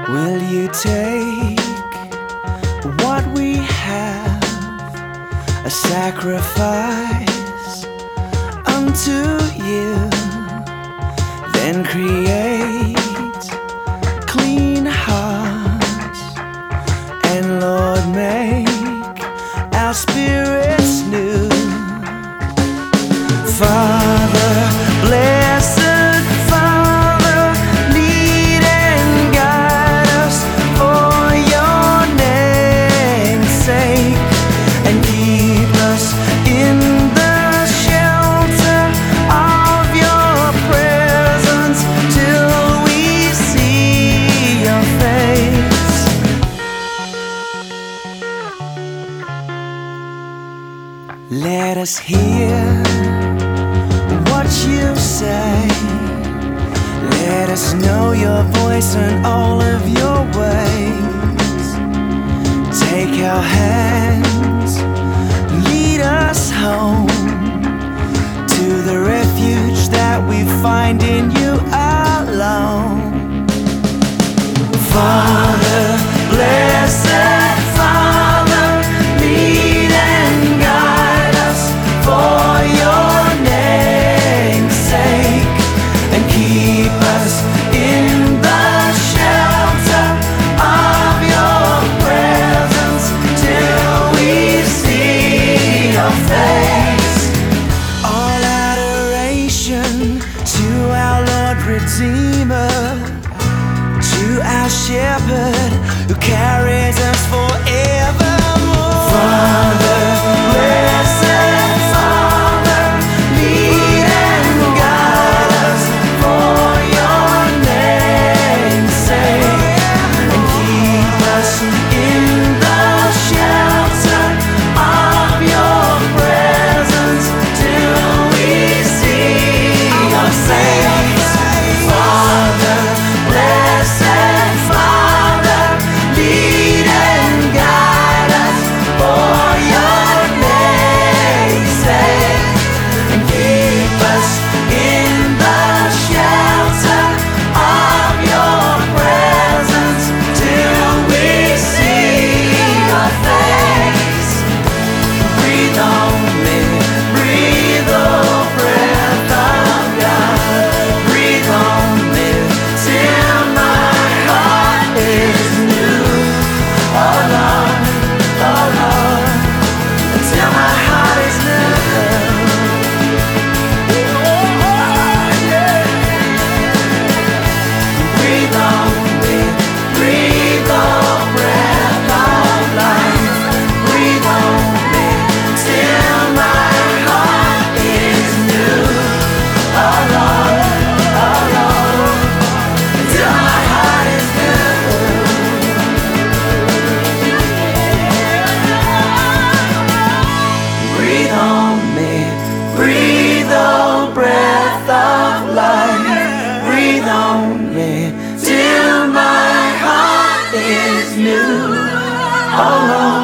Will you take what we have, a sacrifice unto you, then create clean hearts, and Lord, make our spirits new. Father, blessed Father, lead and guide us for your name's sake, and keep us in the shelter of your presence till we see your face. Let us hear what you say. Let us know your voice and all of your ways. Take our hands, lead us home to the refuge that we find in you alone. Father, blessed Father, lead and guide us for your name's sake, and keep us in the shelter of your presence till we see your face. All adoration to our Lord Redeemer, to our Shepherd who carries us forevermore. Father, blessed Father, lead and guide us for your name's sake, and keep us in the shelter of your presence till we see your face. Father, blessed Father, lead and guide us for your name's sake, and keep us in the shelter of your presence till we see your face. Breathe on me, breathe, oh breath of God. Breathe on me till my heart is new. Oh Lord, until my heart is new. Breathe on me, breathe, oh breath of life. Breathe on me till my heart is new. Oh Lord, until my heart is new. Breathe on me, breathe, oh breath of life. Breathe on me till my heart is new. Oh Lord.